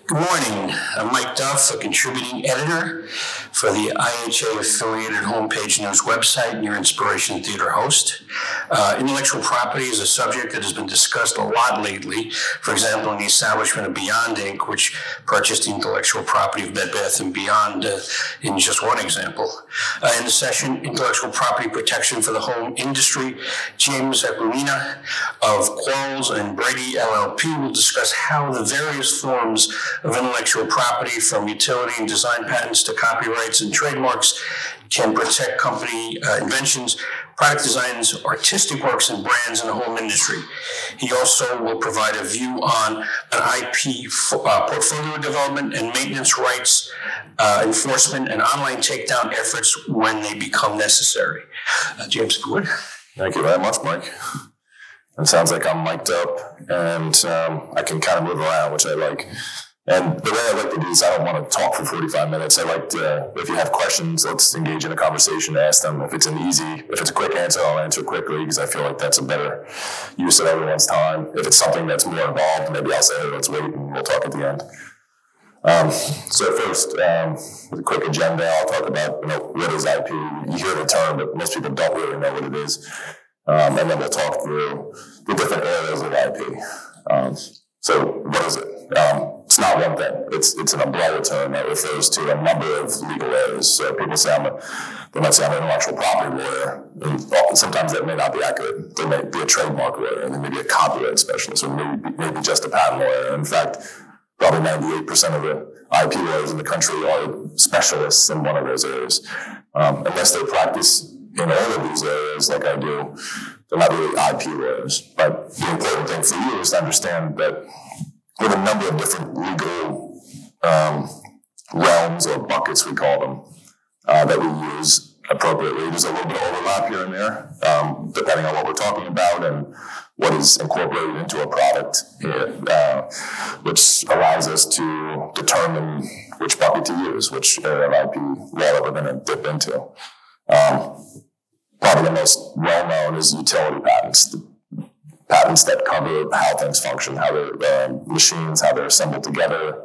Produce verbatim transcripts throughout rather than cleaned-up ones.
Good morning. I'm Mike Duff, a contributing editor for the I H A-affiliated homepage news website and your Inspiration Theater host. Uh, intellectual property is a subject that has been discussed a lot lately. For example, in the establishment of Beyond Incorporated, which purchased the intellectual property of Bed Bath and Beyond, uh, in just one example. Uh, in the session, Intellectual Property Protection for the Home Industry, James Aquilina of Quarles and Brady L L P will discuss how the various forms of intellectual property, from utility and design patents to copyrights and trademarks, can protect company uh, inventions, product designs, artistic works, and brands in the home industry. He also will provide a view on an I P fo- uh, portfolio development and maintenance rights, uh, enforcement, and online takedown efforts when they become necessary. Uh, James, if you would. Thank you very much, Mike. It sounds like I'm mic'd up, and um, I can kind of move around, which I like. And the way I like to do is I don't want to talk for forty-five minutes. I like to, if you have questions, let's engage in a conversation, ask them. If it's an easy, if it's a quick answer, I'll answer quickly because I feel like that's a better use of everyone's time. If it's something that's more involved, maybe I'll say, hey, let's wait and we'll talk at the end. Um, so first, um, with a quick agenda, I'll talk about, you know, what is I P. You hear the term, but most people don't really know what it is. Um, and then we'll talk through the different areas of I P. Um, so what is it? Um, it's not one thing. It's it's an umbrella term that refers to a number of legal areas. So people say I'm a, they might say I'm an intellectual property lawyer. And sometimes that may not be accurate. They may be a trademark lawyer, and they may be a copyright specialist, or maybe maybe just a patent lawyer. In fact, probably ninety-eight percent of the I P lawyers in the country are specialists in one of those areas. Um, unless they practice in all of these areas like I do, they're not really I P lawyers. But the important thing for you is to understand that we have a number of different legal um, realms or buckets, we call them, uh, that we use appropriately. There's a little bit of overlap here and there, um, depending on what we're talking about and what is incorporated into a product, uh, which allows us to determine which bucket to use, which area of I P law that we're going to dip into. Um, probably the most well-known is utility patents, the patents that cover how things function, how their uh, machines, how they're assembled together.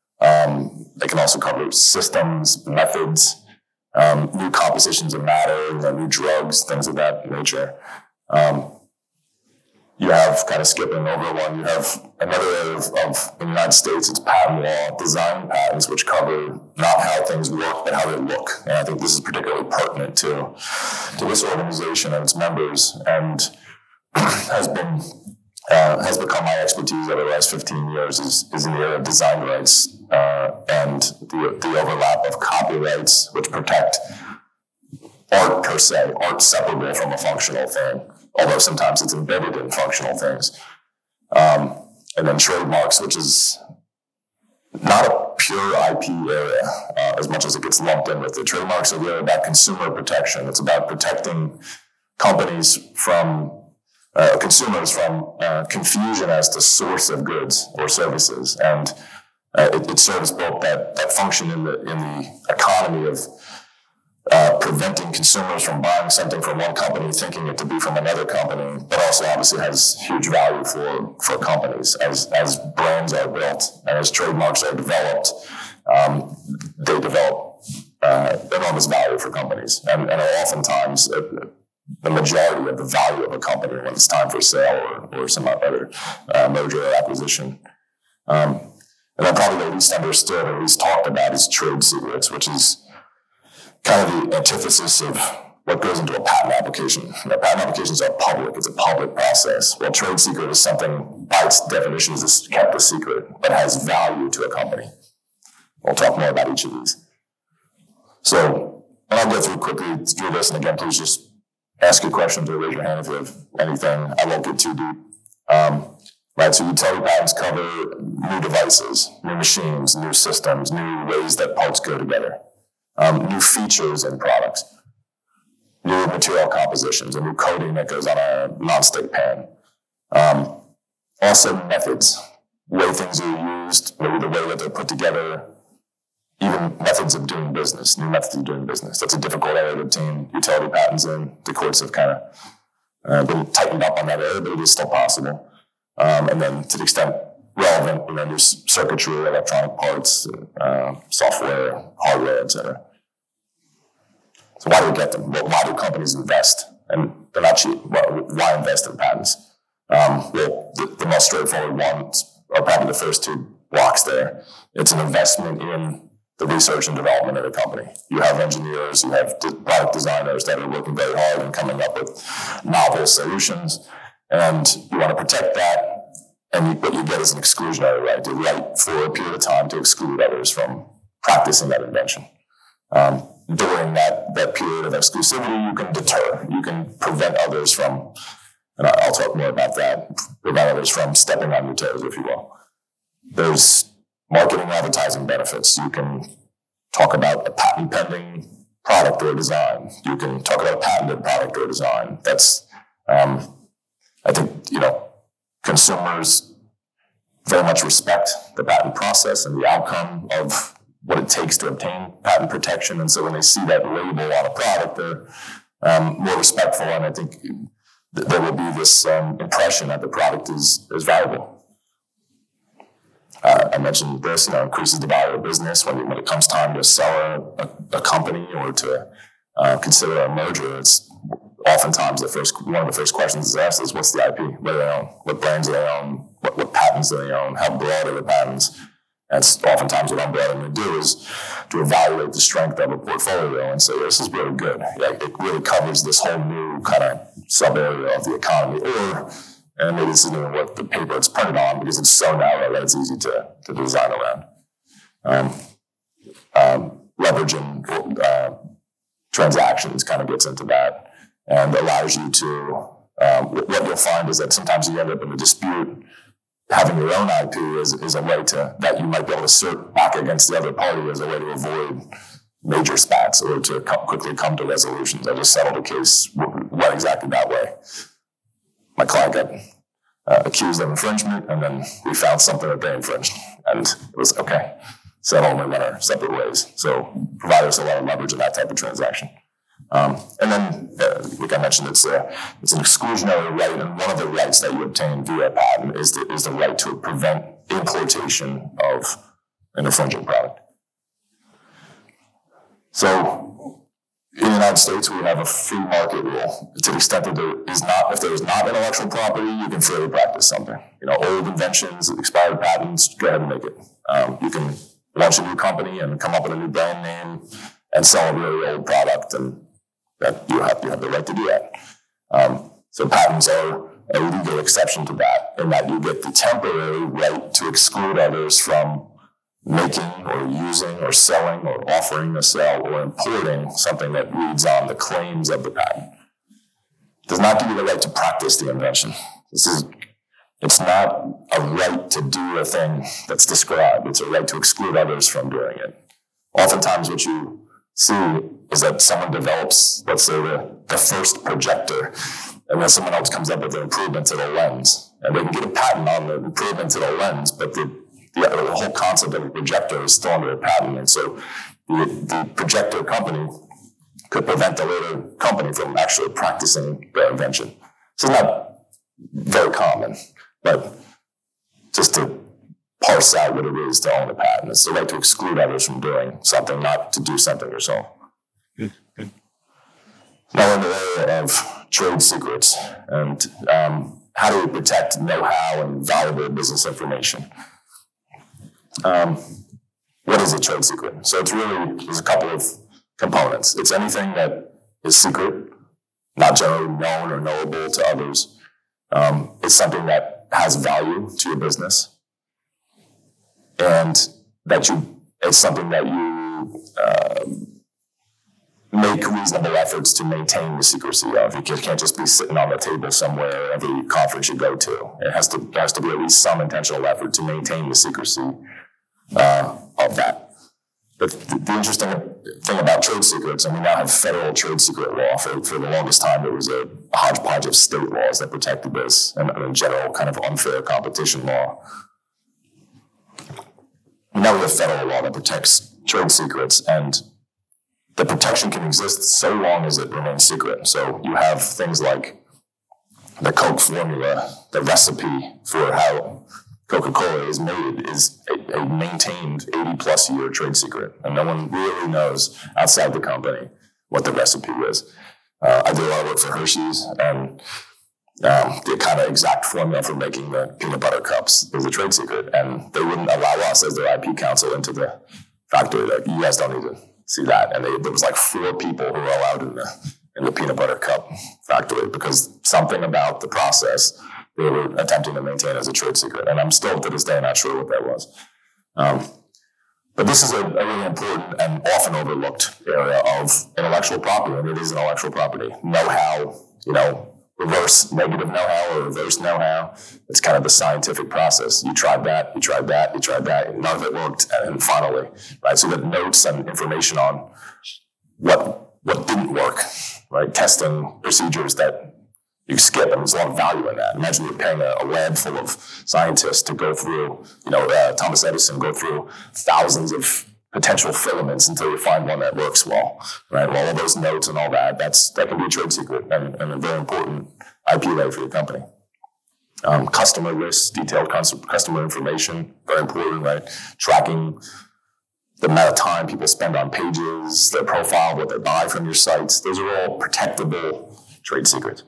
Um, they can also cover systems, methods, um, new compositions of matter, you know, new drugs, things of that nature. Um, you have, kind of skipping over one, you have another area of, of in the United States, it's patent law, design patents, which cover not how things work, but how they look. And I think this is particularly pertinent to, to this organization and its members, and has been uh, has become my expertise over the last fifteen years is, is in the area of design rights uh, and the, the overlap of copyrights, which protect art per se, art separable from a functional thing, although sometimes it's embedded in functional things. Um, and then trademarks, which is not a pure I P area uh, as much as it gets lumped in with it. Trademarks are really about consumer protection. It's about protecting companies from Uh, consumers from uh, confusion as to source of goods or services, and uh, it, it serves both that, that function in the in the economy of uh, preventing consumers from buying something from one company, thinking it to be from another company, but also obviously has huge value for for companies as as brands are built and as trademarks are developed. Um, they develop uh, enormous value for companies, and, and oftentimes. Uh, the majority of the value of a company when it's time for sale or, or some other uh, merger or acquisition. Um, and then probably the least understood or least talked about is trade secrets, which is kind of the antithesis of what goes into a patent application. You know, patent applications are public. It's a public process. Well, trade secret is something, by its definition, is kept a secret, but has value to a company. We'll talk more about each of these. So, and I'll go through quickly through this, and again, please just ask your questions or raise your hand if you have anything. I won't get too deep. Um, right, so utility patents cover new devices, new machines, new systems, new ways that parts go together, um, new features in products, new material compositions, a new coating that goes on a nonstick pan. Um, also methods, the way things are used, maybe the way that they're put together, even methods of doing business, new methods of doing business. That's a difficult area to obtain utility patents in. The courts have kind of uh, been tightened up on that area, but it is still possible. Um, and then to the extent relevant, you know, new circuitry, electronic parts, uh, software, hardware, et cetera. So why do we get them? Well, why do companies invest? And they're not cheap. Well, why invest in patents? Um, well, the, the most straightforward ones are probably the first two blocks there. It's an investment in the research and development of the company. You have engineers, you have product designers that are working very hard and coming up with novel solutions, and you want to protect that. And you, what you get is an exclusionary right, the right for a period of time to exclude others from practicing that invention. Um, during that, that period of exclusivity, you can deter, you can prevent others from, and I'll talk more about that, prevent others from stepping on your toes, if you will. There's marketing and advertising benefits. You can talk about a patent pending product or design. You can talk about a patented product or design. That's, um, I think, you know, consumers very much respect the patent process and the outcome of what it takes to obtain patent protection. And so when they see that label on a product, they're um, more respectful. And I think th- there will be this um, impression that the product is, is valuable. Uh, I mentioned this, you know, increases the value of business when, when it comes time to sell a, a, a company or to uh, consider a merger. It's oftentimes the first one of the first questions is asked is, what's the I P? What do they own? What brands do they own? What, what patents do they own? How broad are the patents? That's oftentimes what I'm brought in to do, is to evaluate the strength of a portfolio and say, this is really good. Like, it really covers this whole new kind of sub area of the economy. Or, and maybe this isn't what the paper it's printed on because it's so narrow that it's easy to, to design around. Um, um, leveraging uh, transactions kind of gets into that and allows you to, um, what you'll find is that sometimes you end up in a dispute. Having your own I P is, is a way to, that you might be able to assert back against the other party as a way to avoid major spats or to come, quickly come to resolutions. I just settled a case, went exactly that way. My client got uh, accused of infringement, and then we found something that they infringed. And it was, okay, settle, and we went our separate ways. So provide us a lot of leverage in that type of transaction. Um, and then, uh, like I mentioned, it's a, it's an exclusionary right, and one of the rights that you obtain via a patent is the, is the right to prevent importation of an infringing product. So, in the United States, we have a free market rule. To the extent that there is not, if there is not intellectual property, you can freely practice something. You know, old inventions, expired patents, go ahead and make it. Um, you can launch a new company and come up with a new brand name and sell a really old product, and that you have, you have the right to do that. Um, so patents are a legal exception to that, in that you get the temporary right to exclude others from making or using or selling or offering to sell or importing something that reads on the claims of the patent. It does not give you the right to practice the invention. This is, it's not a right to do a thing that's described. It's a right to exclude others from doing it. Oftentimes what you see is that someone develops, let's say, the, the first projector, and then someone else comes up with an improvement to the lens. And they can get a patent on the improvement to the lens, but the, the, the whole concept of a projector is still under a patent. And so the, the projector company could prevent the later company from actually practicing the invention. So it's not very common, but just to parse out what it is to own a patent. It's the right to exclude others from doing something, not to do something yourself. Good, good. Now in the area of trade secrets and um, how do we protect know-how and valuable business information? Um, what is a trade secret? So it's really, there's a couple of components. It's anything that is secret, not generally known or knowable to others. Um, it's something that has value to your business. And that you, it's something that you uh, make reasonable efforts to maintain the secrecy of. You can't just be sitting on the table somewhere every conference you go to. It has to, there has to be at least some intentional effort to maintain the secrecy uh, of that. But the, the interesting thing about trade secrets, and we now have federal trade secret law. For, for the longest time, there was a hodgepodge of state laws that protected this, and, and a general kind of unfair competition law. Now we have federal law that protects trade secrets, and the protection can exist so long as it remains secret. So you have things like the Coke formula, the recipe for how Coca-Cola is made is a, a maintained eighty plus year trade secret, and no one really knows outside the company what the recipe is. Uh, I did a lot of work for Hershey's, and um, the kind of exact formula for making the peanut butter cups is a trade secret, and they wouldn't allow us as their I P counsel into the factory. Like, you guys don't need to see that. And they, there was like four people who were allowed in the in the peanut butter cup factory because something about the process they were attempting to maintain as a trade secret. And I'm still to this day not sure what that was. Um, but this is a, a really important and often overlooked area of intellectual property, and it is intellectual property. Know-how, you know, reverse negative know-how or reverse know-how. It's kind of the scientific process. You tried that, you tried that, you tried that, and none of it worked. And finally, right, so that notes and information on what what didn't work, right? Testing procedures that you skip, and there's a lot of value in that. Imagine you're paying a, a lab full of scientists to go through, you know, uh, Thomas Edison, go through thousands of potential filaments until you find one that works well, right? Well, all those notes and all that, that's that can be a trade secret and, and a very important I P layer for your company. Um, customer lists, detailed customer information, very important, right? Tracking the amount of time people spend on pages, their profile, what they buy from your sites. Those are all protectable trade secrets.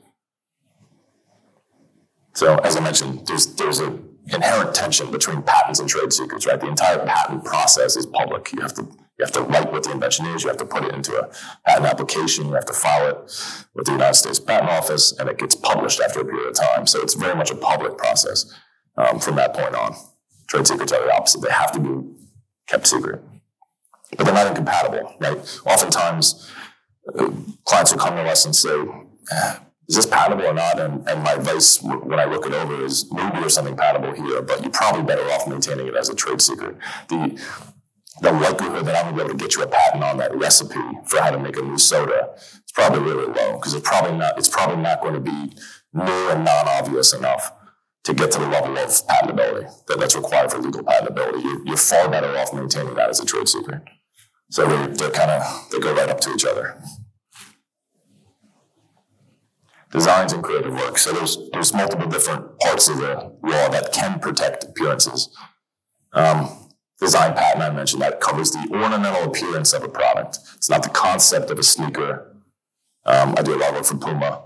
So, as I mentioned, there's there's an inherent tension between patents and trade secrets, right? The entire patent process is public. You have to you have to write what the invention is. You have to put it into a patent application. You have to file it with the United States Patent Office, and it gets published after a period of time. So it's very much a public process um, from that point on. Trade secrets are the opposite. They have to be kept secret. But they're not incompatible, right? Oftentimes, uh, clients will come to us and say, is this patentable or not? And, and my advice when I look it over is maybe there's something patentable here, but you're probably better off maintaining it as a trade secret. The the likelihood that I'm going to be able to get you a patent on that recipe for how to make a new soda is probably really low, because it's probably not it's probably not going to be new and non-obvious enough to get to the level of patentability that, that's required for legal patentability. You're, you're far better off maintaining that as a trade secret. So they're, they're kind of they go right up to each other. Designs and creative work. So there's there's multiple different parts of the law that can protect appearances. Um, design patent, I mentioned, that covers the ornamental appearance of a product. It's not the concept of a sneaker. Um, I do a lot of work for Puma.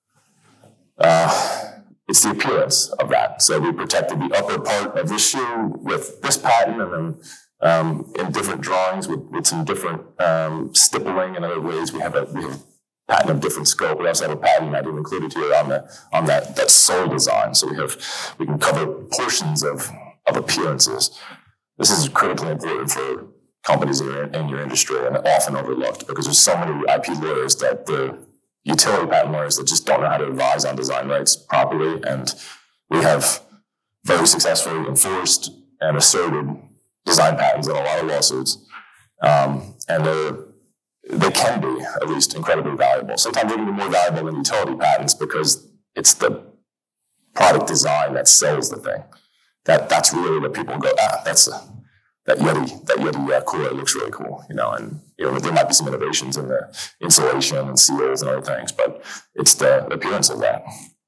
Uh, it's the appearance of that. So we protected the upper part of the shoe with this patent, and then um, in different drawings with, with some different um, stippling and other ways. We have a we have patent of different scope. We also have a patent I didn't include it here on the on that that sole design. So we have we can cover portions of of appearances. This is critically important for companies in your, in your industry, and often overlooked because there's so many I P lawyers that the utility patent lawyers that just don't know how to advise on design rights properly. And we have very successfully enforced and asserted design patents in a lot of lawsuits, um, and they're they can be, at least, incredibly valuable. Sometimes they can be more valuable than utility patents because it's the product design that sells the thing. That that's really what people go, ah, that's a, that Yeti, that Yeti uh, cooler looks really cool, you know. And you know there might be some innovations in the insulation and seals and other things, but it's the appearance of that.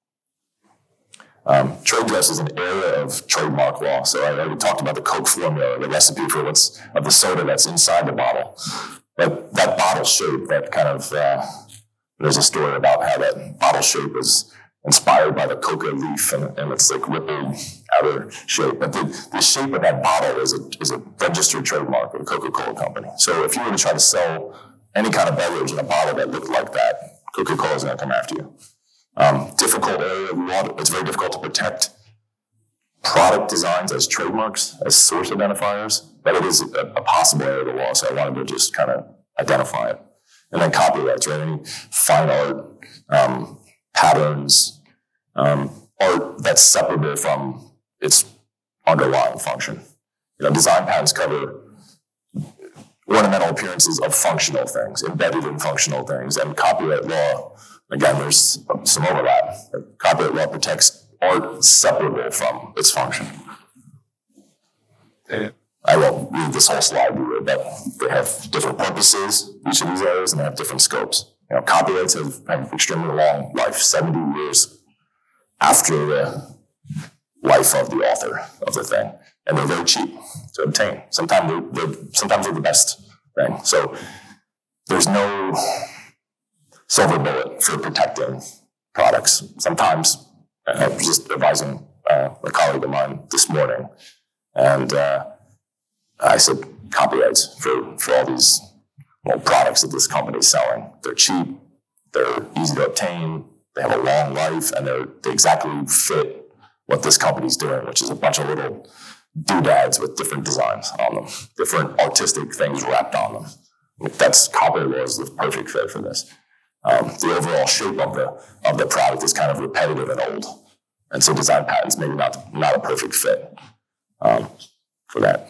Um, trade dress is an area of trademark law. So I already talked about the Coke formula, the recipe for what's of the soda that's inside the bottle. But that bottle shape, that kind of, uh, there's a story about how that bottle shape is inspired by the coca leaf, and, and it's like rippled outer shape. But the, the shape of that bottle is a, is a registered trademark of the Coca-Cola company. So if you were to try to sell any kind of beverage in a bottle that looked like that, Coca-Cola is going to come after you. Um, difficult area of law. It's very difficult to protect product designs as trademarks, as source identifiers, but it is a, a possible area of the law, so I wanted to just kind of identify it. And then copyrights, right? Any fine art, um, patterns, um, art that's separable from its underlying function. You know, design patents cover ornamental appearances of functional things, embedded in functional things, and copyright law, again, there's some overlap. Copyright law protects art separable from its function. I won't read this whole slide either, but they have different purposes, each of these areas, and they have different scopes. You know, copyrights have, have extremely long life, seventy years after the life of the author of the thing, and they're very cheap to obtain. Sometimes they're, they're sometimes they're the best thing. So there's no silver bullet for protecting products. Sometimes I was just advising uh, a colleague of mine this morning, and uh, I said copyrights for for all these well, products that this company is selling. They're cheap, they're easy to obtain, they have a long life, and they're, they exactly fit what this company's doing, which is a bunch of little doodads with different designs on them, different artistic things wrapped on them. That's copyright law is the perfect fit for this. Um, the overall shape of the of the product is kind of repetitive and old, and so design patents maybe not not a perfect fit um, for that.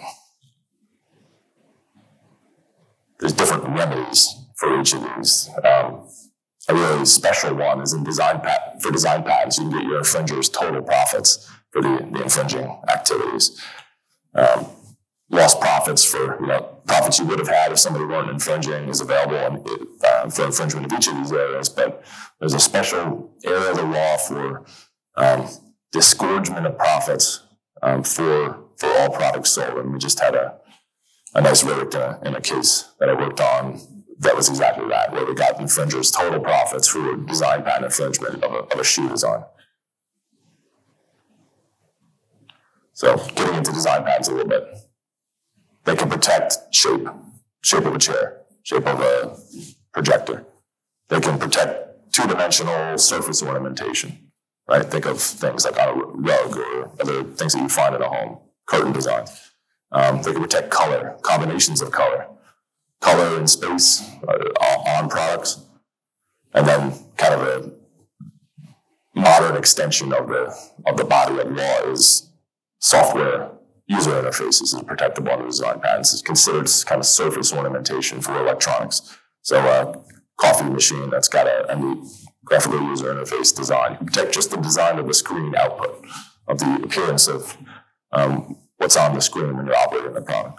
There's different remedies for each of these. Um, a really special one is in design pat- for design patents. You can get your infringer's total profits for the, the infringing activities. Um, lost profits for you know profits you would have had if somebody weren't infringing is available in, uh, for infringement of each of these areas. But there's a special area of the law for um, disgorgement of profits um, for for all products sold. And we just had a a nice verdict in a, in a case that I worked on that was exactly that, where we got infringers total profits for design patent infringement of a, of a shoe design. So getting into design patents a little bit. They can protect shape, shape of a chair, shape of a projector. They can protect two-dimensional surface ornamentation, right? Think of things like on a rug or other things that you find in a home, curtain design. Um, they can protect color, combinations of color, color in space uh, on products, and then kind of a modern extension of the of the body of law is software user interfaces is protectable under design patents. It's considered kind of surface ornamentation for electronics. So a coffee machine that's got a, a neat graphical user interface design. You can protect just the design of the screen output, of the appearance of um, what's on the screen when you're operating the product.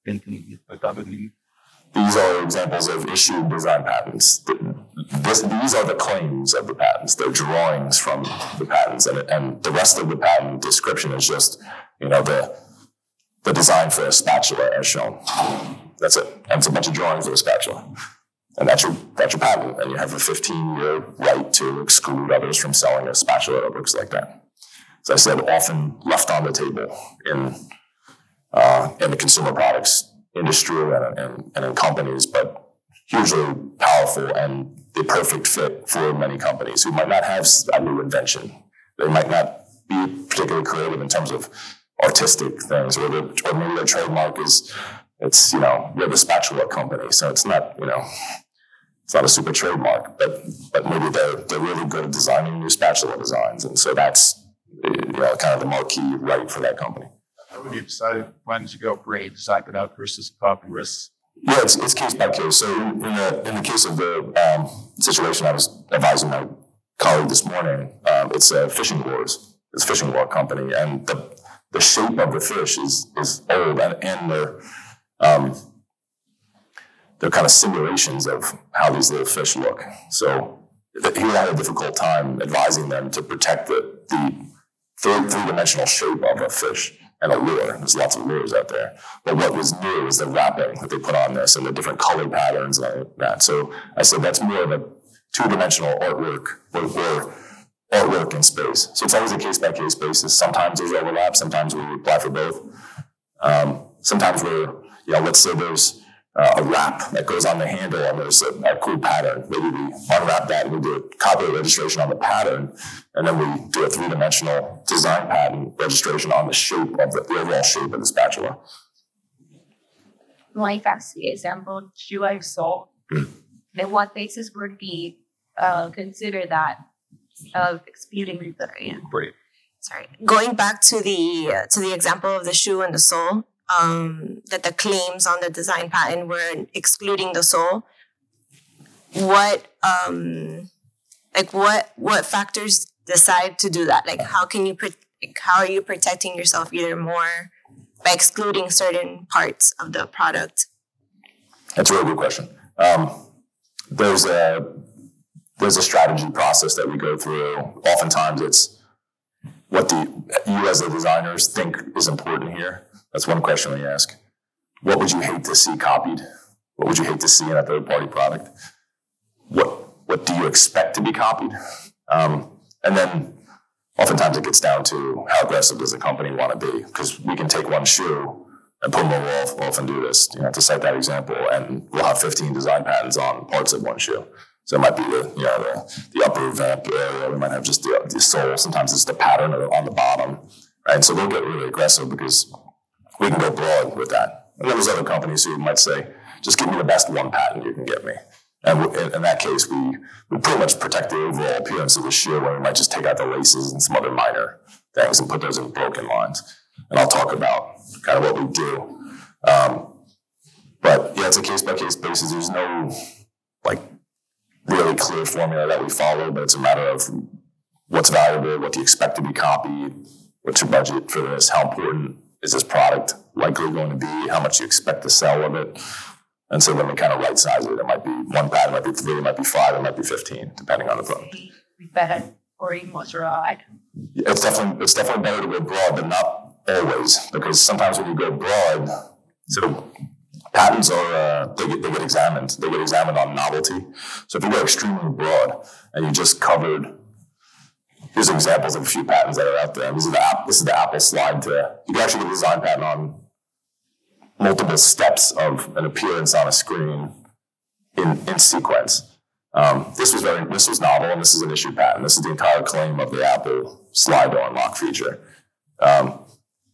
These are examples of issued design patents. This, these are the claims of the patents. They're drawings from the patents, and, and the rest of the patent description is just, you know, the the design for a spatula as shown. That's it. That's a bunch of drawings of a spatula, and that's your that's your patent. And you have a fifteen-year right to exclude others from selling a spatula that looks like that. As I said, often left on the table in uh, in the consumer products industry and, and, and in companies, but hugely powerful and the perfect fit for many companies who might not have a new invention. They might not be particularly creative in terms of artistic things, or, the, or maybe their trademark is, it's, you know, we're the spatula company, so it's not, you know, it's not a super trademark, but but maybe they're they're really good at designing new spatula designs, and so that's, you know, kind of the marquee right for that company. How would you decide when to go grade design it out versus copy risks? Yeah, it's, it's case by case. So in the in the case of the um, situation I was advising my colleague this morning, um, it's a fishing lures. It's a fishing lure company, and the the shape of the fish is is old, and, and they're um, they're kind of simulations of how these little fish look. So he had a difficult time advising them to protect the the three three dimensional shape of a fish and a lure. There's lots of lures out there. But what was new is the wrapping that they put on this and the different color patterns and all that. So I said that's more of a two-dimensional artwork or, or artwork in space. So it's always a case-by-case basis. Sometimes there's overlap. Sometimes we apply for both. Um, sometimes we're, you know, let's say there's uh, a wrap that goes on the handle and there's a, a cool pattern. Maybe we unwrap that and we do a copyright registration on the pattern, and then we do a three-dimensional design patent registration on the shape of the, the overall shape of the spatula. Like as the example you I saw, mm. then what basis would be uh, consider that of excluding the yeah. Great. Sorry, going back to the uh, to the example of the shoe and the sole. Um, that the claims on the design patent were excluding the sole. What, um, like, what, what factors decide to do that? Like, how can you, pro- like, how are you protecting yourself either more by excluding certain parts of the product? That's a really good question. Um, there's a there's a strategy process that we go through. Oftentimes, it's what do you, you as the designers think is important here? That's one question we ask. What would you hate to see copied? What would you hate to see in a third-party product? What what do you expect to be copied? Um, and then oftentimes it gets down to how aggressive does the company want to be? Because we can take one shoe and put them all off, off and do this, you know, to cite that example, and we'll have fifteen design patents on parts of one shoe. So it might be the, you know, the, the upper vamp area. We might have just the, the sole. Sometimes it's the pattern on the bottom, right? So they'll get really aggressive because we can go broad with that. And then there's other companies who might say, just give me the best one patent you can get me. And in, in that case, we, we pretty much protect the overall appearance of the shoe, where we might just take out the laces and some other minor things and put those in broken lines. And I'll talk about kind of what we do. Um, but yeah, it's a case-by-case basis. There's no, like, really clear formula that we follow, but it's a matter of what's valuable, what do you expect to be copied, what's your budget for this, how important is this product likely going to be, how much you expect to sell of it. And so then we kind of right size it. It might be one patent, it might be three, it might be five, it might be fifteen, depending on the product. Better or even more broad. It's definitely it's definitely better to go broad, but not always, because sometimes when you go broad, so patents are uh, they get they get examined. They get examined on novelty. So if you go extremely broad and you just covered, here's examples of a few patents that are out there. This is the app. This is the Apple slide to. You can actually get a design patent on multiple steps of an appearance on a screen in in sequence. Um, this was very this was novel, and this is an issued patent. This is the entire claim of the Apple slide to unlock feature. Um,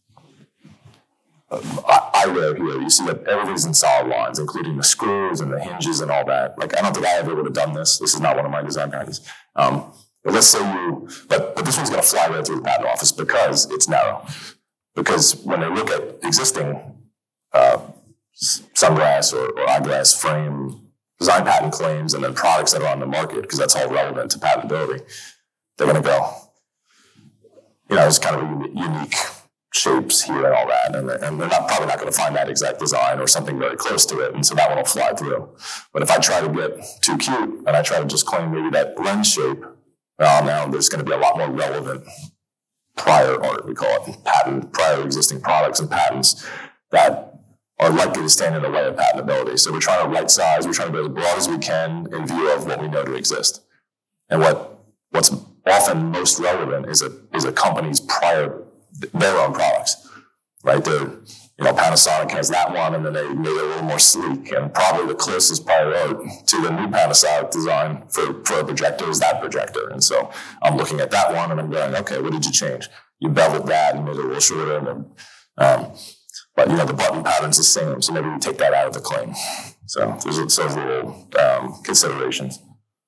I, I wear here, you see that everything's in solid lines, including the screws and the hinges and all that. Like, I don't think I ever would have done this. This is not one of my design patents. Um, but let's say you, but, but this one's going to fly right through the patent office because it's narrow. Because when they look at existing uh, sunglass or, or eyeglass frame design patent claims and then products that are on the market, because that's all relevant to patentability, they're going to go, you know, it's kind of a unique shapes here and all that, and they're, and they're not probably not going to find that exact design or something very close to it, and so that one will fly through. But if I try to get too cute and I try to just claim maybe that lens shape, well, now there's going to be a lot more relevant prior art, we call it, patent, prior existing products and patents that are likely to stand in the way of patentability. So we're trying to right size, we're trying to go as broad as we can in view of what we know to exist. And what what's often most relevant is a is a company's prior their own products, right? They're, you know, Panasonic has that one, and then they made it a little more sleek, and probably the closest prior art to the new Panasonic design for, for a projector is that projector. And so I'm looking at that one, and I'm going, okay, what did you change? You beveled that and made it a little shorter, and then, um, but you know, the button pattern's the same, so maybe we take that out of the claim. So there's those little um, considerations.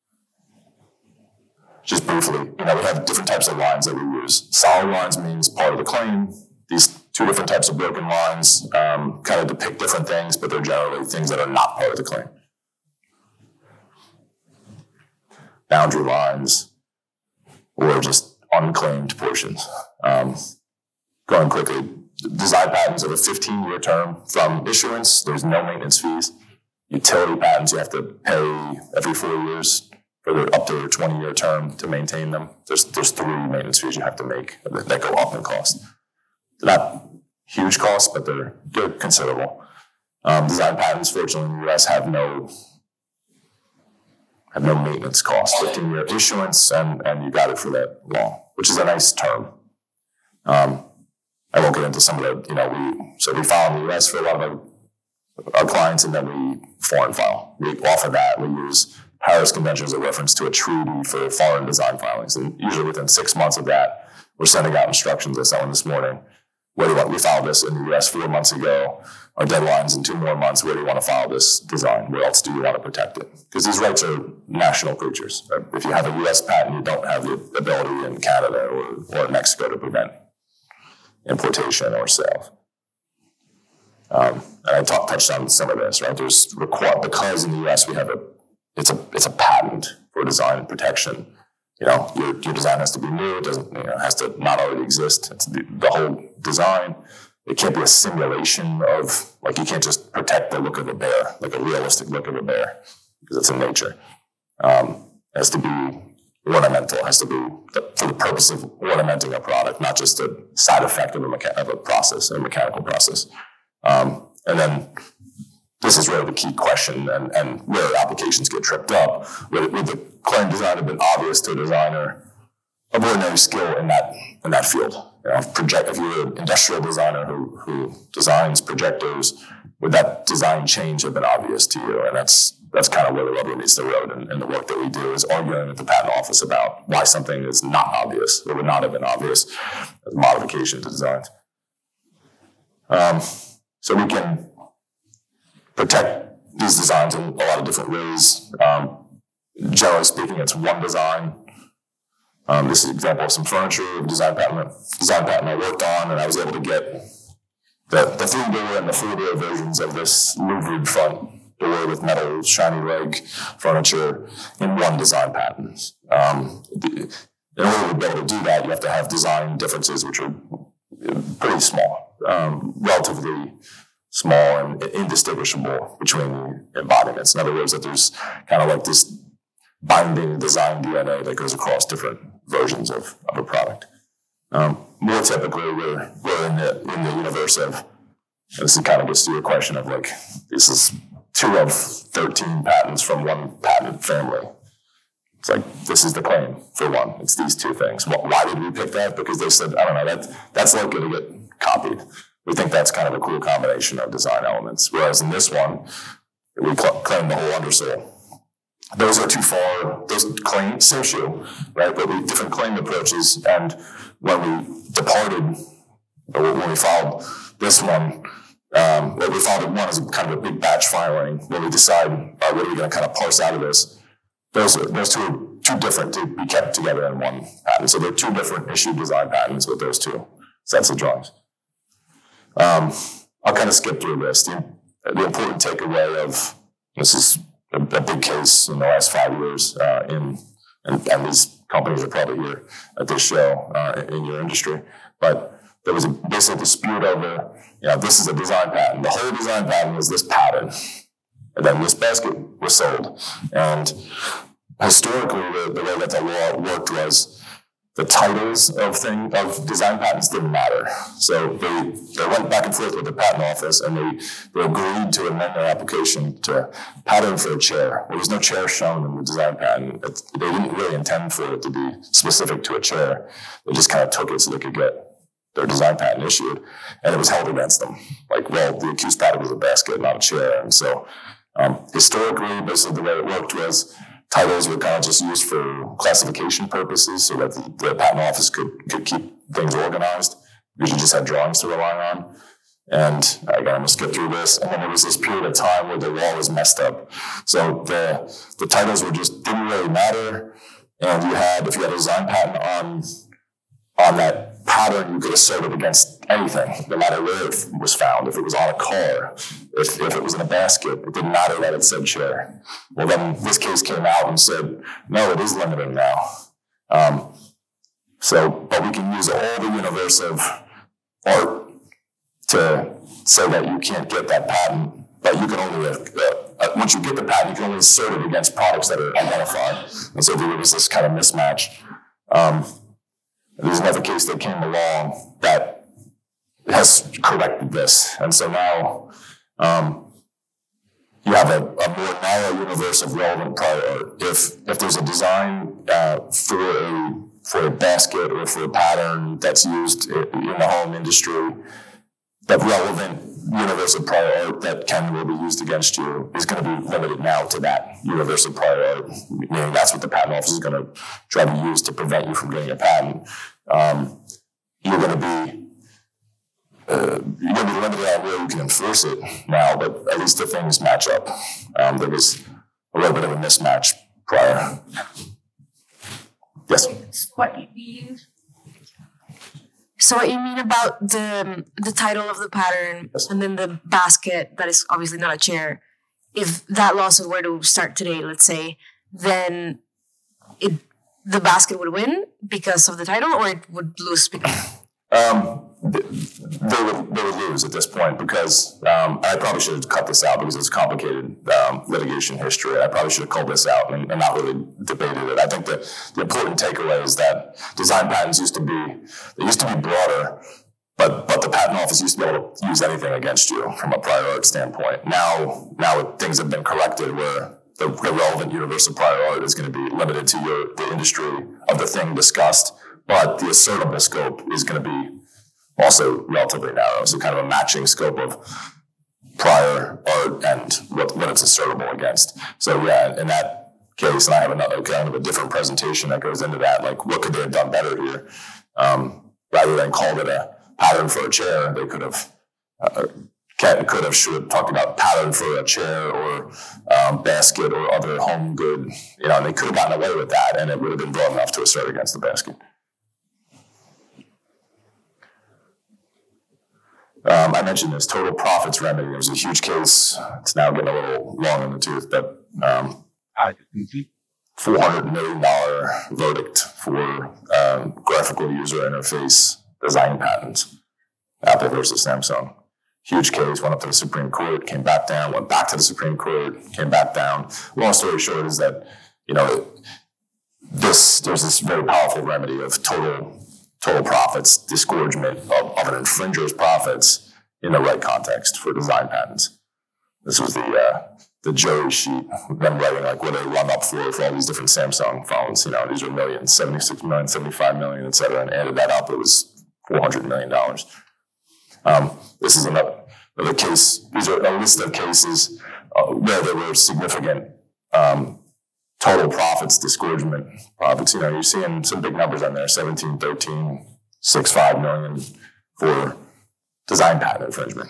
Just briefly, you know, we have different types of lines that we use. Solid lines means part of the claim. These two different types of broken lines um, kind of depict different things, but they're generally things that are not part of the claim. Boundary lines, or just unclaimed portions. Um, going quickly, design patents have a fifteen-year term from issuance. There's no maintenance fees. Utility patents, you have to pay every four years. For the up to a twenty-year term to maintain them. There's there's three maintenance fees you have to make that, that go up in cost. They're not huge costs, but they're they're considerable. Um, design patents, fortunately, in the U S have no have no maintenance costs. fifteen-year issuance, and and you got it for that long, which is a nice term. Um, I won't get into some of the, you know, we so we file in the U S for a lot of our, our clients, and then we foreign file. We offer that. We use Paris Convention is a reference to a treaty for foreign design filings. And usually within six months of that, we're sending out instructions. I sent one this morning. Where do you want, we filed this in the U S four months ago. Our deadline's in two more months. Where do you want to file this design? Where else do you want to protect it? Because these rights are national creatures. If you have a U S patent, you don't have the ability in Canada or, or Mexico to prevent importation or sale. Um, and I talk, touched on some of this, right? There's required, because in the U S we have a It's a it's a patent for design and protection. You know, your your design has to be new. It doesn't, you know, has to not already exist. It's the, the whole design. It can't be a simulation of, like, you can't just protect the look of a bear, like a realistic look of a bear, because it's in nature. Um, it has to be ornamental. It has to be for the purpose of ornamenting a product, not just a side effect of a, mecha- of a process, a mechanical process. Um, and then this is really the key question, and, and where applications get tripped up. Would, would the claim design have been obvious to a designer of ordinary skill in that in that field? You know, if, project, if you're an industrial designer who, who designs projectors, would that design change have been obvious to you? And that's that's kind of where the rubber meets the road in, in the work that we do, is arguing with the patent office about why something is not obvious or would not have been obvious as a modification to designs. Um, so we can protect these designs in a lot of different ways. Um, generally speaking, it's one design. Um, this is an example of some furniture design patent, design patent I worked on, and I was able to get the, the three-door and the four-door versions of this louvered front door with metal shiny leg furniture in one design patent. Um, the, in order to be able to do that, you have to have design differences, which are pretty small, um, relatively small and indistinguishable between the embodiments. In other words, that there's kind of like this binding design D N A that goes across different versions of, of a product. Um, more typically, we're, we're in the in the universe of, this kind of gets to your question of like, this is two of thirteen patents from one patent family. It's like, this is the claim for one. It's these two things. Why did we pick that? Because they said, I don't know, that that's likely to get copied. We think that's kind of a cool combination of design elements. Whereas in this one, we cl- claim the whole undersole. Those are too far. Those claim, same shoe, right? But we different claim approaches. And when we departed, or when we filed this one, um, we filed one as a kind of a big batch filing. When we decide, uh, what are we going to kind of parse out of this? Those are, those two are too different to be kept together in one patent. So they're two different issued design patents with those two sets of drawings. Um, I'll kind of skip through this. The, the important takeaway of this is a, a big case in the last five years, uh, in and, and these companies are probably here at this show uh, in your industry. But there was a basic dispute over, you know, this is a design patent. The whole design patent was this pattern, and then this basket was sold. And historically, the, the way that the law worked was, the titles of thing of design patents didn't matter. So they, they went back and forth with the patent office, and they, they agreed to amend their application to pattern for a chair. There was no chair shown in the design patent. It, they didn't really intend for it to be specific to a chair. They just kind of took it so they could get their design patent issued, and it was held against them. Like, well, the accused patent was a basket, not a chair. And so um, historically, basically the way it worked was, titles were kind of just used for classification purposes so that the, the patent office could, could keep things organized, because you just had drawings to rely on. And again, I'm going to skip through this. And then there was this period of time where the law was messed up. So the the titles were just didn't really matter. And you had, if you had a design patent on, on that pattern, you could assert it against anything, no matter where it was found. If it was on a car, if, if it was in a basket, it didn't matter that it said chair. Well, then this case came out and said, no, it is limited now. Um, so, but we can use all the universe of art to say that you can't get that patent, but you can only, uh, uh, once you get the patent, you can only assert it against products that are identified. And so there was this kind of mismatch. Um, There's another case that came along that has corrected this. And so now um, you have a, a more narrow universe of relevant prior art. If if there's a design uh, for a for a basket or for a pattern that's used in the home industry, that relevant universe of prior art that can will be used against you is going to be limited now to that universe of prior art. Meaning that's what the patent office is going to try to use to prevent you from getting a patent. Um, you're going to be uh, you're going to be limited on where you can enforce it now, but at least the things match up. Um, there was a little bit of a mismatch prior. Yes. What you use? So what you mean about the the title of the pattern, Yes. and then the basket that is obviously not a chair, if that lawsuit were to start today, let's say, then it the basket would win because of the title, or it would lose because Um, they would they would lose at this point because um, I probably should have cut this out because it's complicated um, litigation history. I probably should have called this out and, and not really debated it. I think the, the important takeaway is that design patents used to be they used to be broader, but but the patent office used to be able to use anything against you from a prior art standpoint. Now now things have been corrected where the, the relevant universe of prior art is going to be limited to your the industry of the thing discussed, but the assertable scope is going to be also relatively narrow, so kind of a matching scope of prior art and what, what it's assertable against. So yeah, in that case, and I have another kind of a different presentation that goes into that, like what could they have done better here? Um, rather than called it a pattern for a chair, they could have uh, could have should have talked about pattern for a chair or um, basket or other home good, you know, and they could have gotten away with that, and it would have been broad enough to assert against the basket. Um, I mentioned this total profits remedy. There was a huge case. It's now getting a little long in the tooth, but um, four hundred million dollars verdict for um, graphical user interface design patents. Apple versus Samsung. Huge case, went up to the Supreme Court, came back down, went back to the Supreme Court, came back down. Long story short is that, you know, this there's this very powerful remedy of total total profits, disgorgement of, of an infringer's profits in the right context for design patents. This was the uh, the jury sheet, them writing like what they run up for for all these different Samsung phones. You know, these are millions, seventy-six million, seventy-five million, et cetera, and added that up, it was four hundred million dollars. Um, this is another, another case. These are a list of cases uh, where there were significant um, total profits, disgorgement profits. You know, you're seeing some big numbers on there, seventeen, thirteen, six, five million for design patent infringement.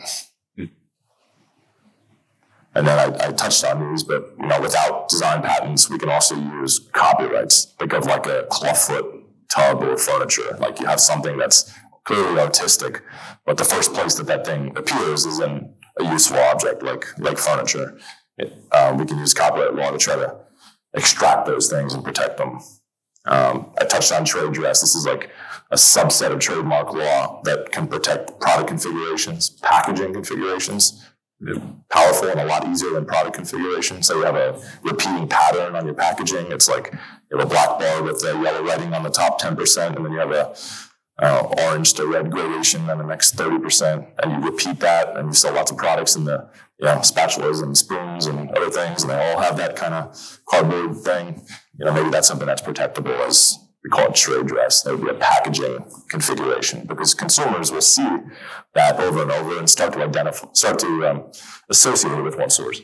And then I, I touched on these, but you know, without design patents, we can also use copyrights. Think of like a clawfoot tub or furniture. Like you have something that's clearly artistic, but the first place that that thing appears is in a useful object like like furniture. It, um, we can use copyright law to try to extract those things and protect them. Um, I touched on trade dress. This is like a subset of trademark law that can protect product configurations, packaging configurations. They're powerful and a lot easier than product configuration. So you have a repeating pattern on your packaging. It's like you have a black bar with a yellow writing on the top ten percent, and then you have a uh, orange to red gradation on the next thirty percent, and you repeat that, and you sell lots of products in the you know, spatulas and spoons and other things, and they all have that kind of cardboard thing. You know, maybe that's something that's protectable as we call it trade dress. There would be a packaging configuration because consumers will see that over and over and start to identify, start to um, associate it with one source.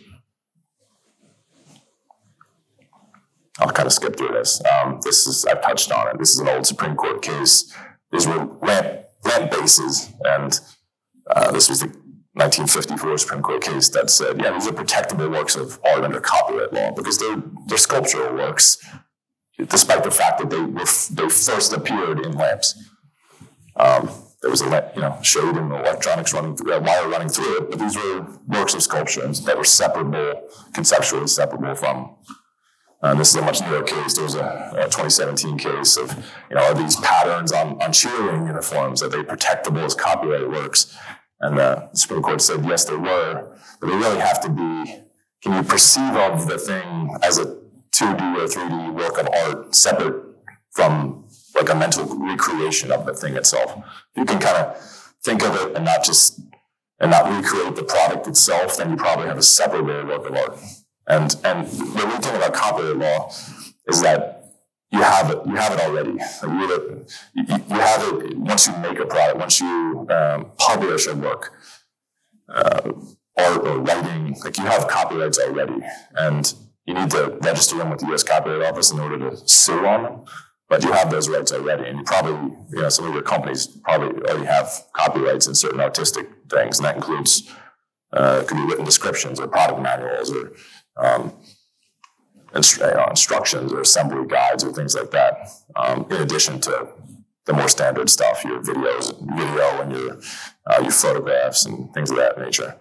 I'll kind of skip through this. Um, this is, I've touched on it. This is an old Supreme Court case. These were lamp, lamp bases, and uh, this was the nineteen fifty-four Supreme Court case that said, yeah, these are protectable works of art under copyright law because they're, they're sculptural works, despite the fact that they were they first appeared in lamps. Um, there was a you know shade and electronics running through, uh, wire running through it, but these were works of sculpture that were separable, conceptually separable from. Uh, this is a much newer case. There was a, a twenty seventeen case of you know are these patterns on on cheerleading uniforms, are they protectable as copyright works? And the Supreme Court said yes, they were, but they really have to be. Can you perceive of the thing as a two D or three D work of art separate from like a mental recreation of the thing itself? You can kind of think of it and not just and not recreate the product itself, then you probably have a separable work of art. And and the weird thing about copyright law is that you have it you have it already. Like you, either, you, you have it once you make a product, once you um, publish a work, uh, art or writing, like you have copyrights already, and you need to register them with the U S Copyright Office in order to sue on them. But you have those rights already, and you probably, you know, some of your companies probably already have copyrights in certain artistic things, and that includes, uh, it could be written descriptions or product manuals or um, inst- you know, instructions or assembly guides or things like that. Um, in addition to the more standard stuff, your videos, video, and your uh, your photographs and things of that nature.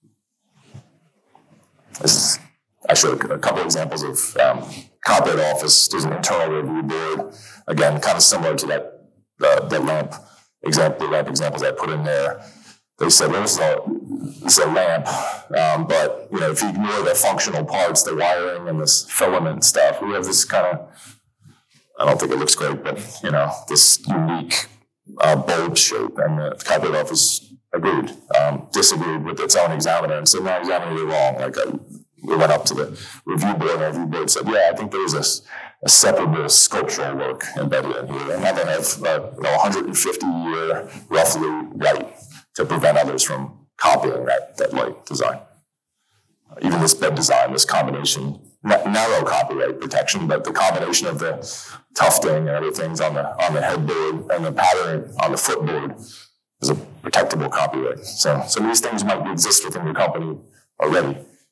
This is. I showed a couple of examples of um, Copyright Office. There's an internal review board, again, kind of similar to that the, the lamp example, the lamp examples I put in there, they said, well, this is a, this is a lamp, um, but you know, if you ignore the functional parts, the wiring and this filament stuff, we have this kind of, I don't think it looks great, but you know, this unique uh, bulb shape, and the Copyright Office agreed, um, disagreed with its own examiner and said, no, examiner, you're wrong. Like I, we went up to the review board, and the review board said, yeah, I think there was a, a separable sculptural work embedded in here, and now they have uh, you know, one hundred fifty year roughly right to prevent others from copying that, that light design. Uh, even this bed design, this combination, narrow copyright protection, but the combination of the tufting and other things on the on the headboard and the pattern on the footboard is a protectable copyright. So, so these things might exist within your company already.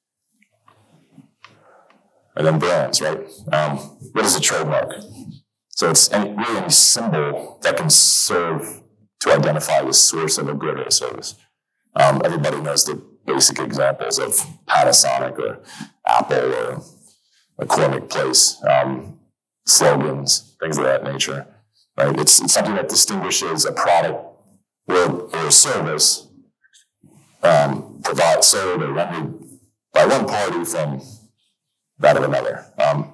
And then brands, right? Um, what is a trademark? So it's any, really any symbol that can serve to identify the source of a good or a service. Um, everybody knows the basic examples of Panasonic or Apple or McCormick Place, um, slogans, things of that nature. Right? It's, it's something that distinguishes a product or, or a service um, provided, sold, or rendered by one party from that of another. Um,